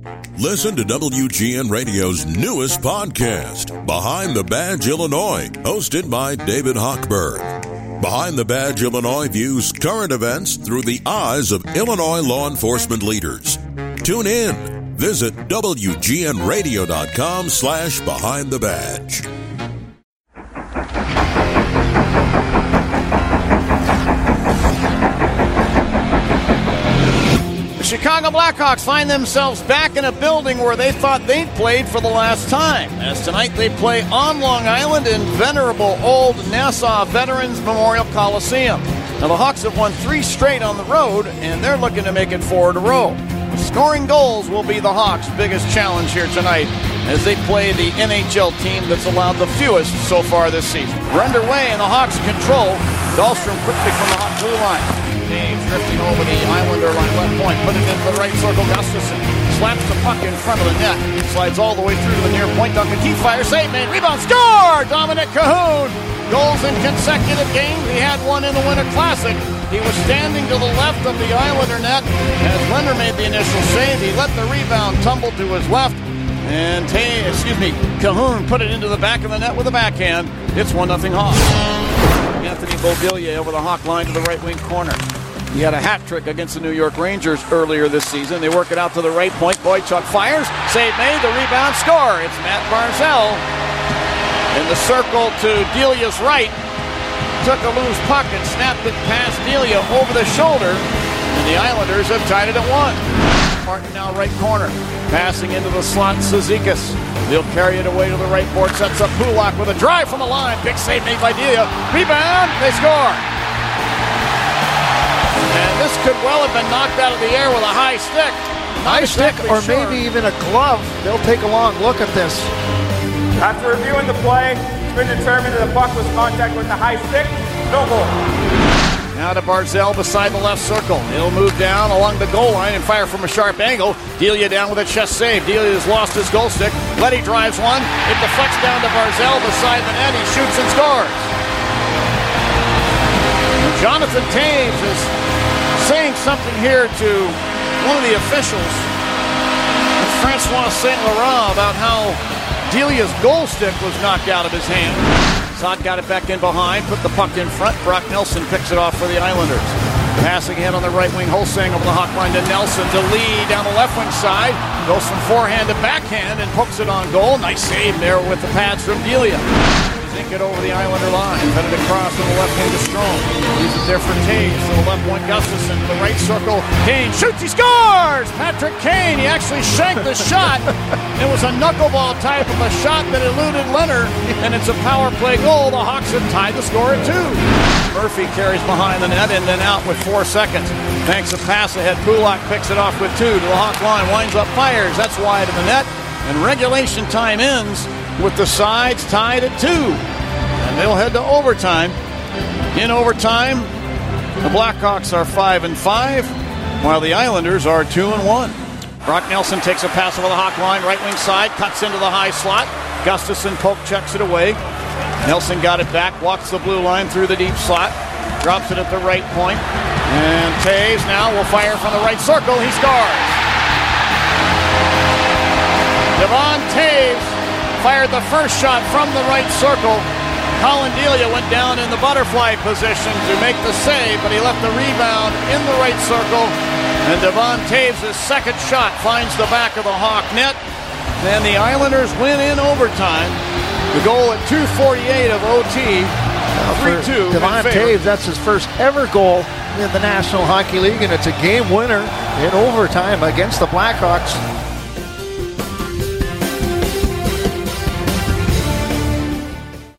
Listen to WGN Radio's newest podcast, Behind the Badge Illinois, hosted by David Hochberg. Behind the Badge Illinois views current events through the eyes of Illinois law enforcement leaders. Tune in. Visit WGNRadio.com/Behind the Badge. The Chicago Blackhawks find themselves back in a building where they thought they'd played for the last time, as tonight they play on Long Island in venerable old Nassau Veterans Memorial Coliseum. Now the Hawks have won 3 straight on the road, and they're looking to make it 4 in a row. Scoring goals will be the Hawks' biggest challenge here tonight as they play the NHL team that's allowed the fewest so far this season. We're underway, and the Hawks control. Dahlstrom quickly from the Hawk blue line. Dave drifting over the Islander line, left point, put it into the right circle. Gustafson slaps the puck in front of the net, slides all the way through to the near point. Duncan Keith fires, save made, rebound, score! Dominic Cahoon! Goals in consecutive games. He had one in the Winter Classic. He was standing to the left of the Islander net as Lehner made the initial save. He let the rebound tumble to his left, and Cahoon put it into the back of the net with a backhand. It's 1-0 Hawks. Anthony Beauvillier over the Hawk line to the right wing corner. He had a hat trick against the New York Rangers earlier this season. They work it out to the right point. Boychuk fires. Save made. The rebound, score. It's Matt Barzal in the circle to Delia's right. Took a loose puck and snapped it past Delia over the shoulder. And the Islanders have tied it at 1. Martin now right corner. Passing into the slot, Cizikas. They'll carry it away to the right board. Sets up Kulak with a drive from the line. Big save made by Delia. Rebound. They score. And this could well have been knocked out of the air with a high stick. High stick or maybe even a glove. They'll take a long look at this. After reviewing the play, it's been determined that the puck was contact with the high stick. No goal. Now to Barzal beside the left circle. He'll move down along the goal line and fire from a sharp angle. Delia down with a chest save. Delia has lost his goal stick. Letty drives one. It deflects down to Barzal beside the net. He shoots and scores. And Jonathan Toews is saying something here to one of the officials, Francois St. Laurent, about how Delia's goal stick was knocked out of his hand. Saad got it back in behind, put the puck in front. Brock Nelson picks it off for the Islanders. Passing ahead on the right wing, Holsang over the Hawk line to Nelson to Lee down the left wing side. Goes from forehand to backhand and pokes it on goal. Nice save there with the pads from Delia. Zink it over the Islander line. Fed it across on the left wing to Strome. Leaves it there for Toews to the left point. Gustafson to the right circle. Kane shoots, he scores! Patrick Kane, he actually shanked the shot. It was a knuckleball type of a shot that eluded Lehner, and it's a power play goal. The Hawks have tied the score at 2. Murphy carries behind the net and then out with 4 seconds. Banks a pass ahead. Kulak picks it off with 2 to the Hawk line. Winds up, fires. That's wide of the net. And regulation time ends with the sides tied at 2. And they'll head to overtime. In overtime, the Blackhawks are 5-5, while the Islanders are 2-1. Brock Nelson takes a pass over the Hawk line, right wing side, cuts into the high slot. Gustafson poke checks it away. Nelson got it back, walks the blue line through the deep slot, drops it at the right point. And Toews now will fire from the right circle. He scores. Devon Toews fired the first shot from the right circle. Colin Delia went down in the butterfly position to make the save, but he left the rebound in the right circle. And Devon Toews' second shot finds the back of the Hawk net. And the Islanders win in overtime. The goal at 2:48 of OT. 3-2. Devon Toews, that's his first ever goal in the National Hockey League, and it's a game winner in overtime against the Blackhawks.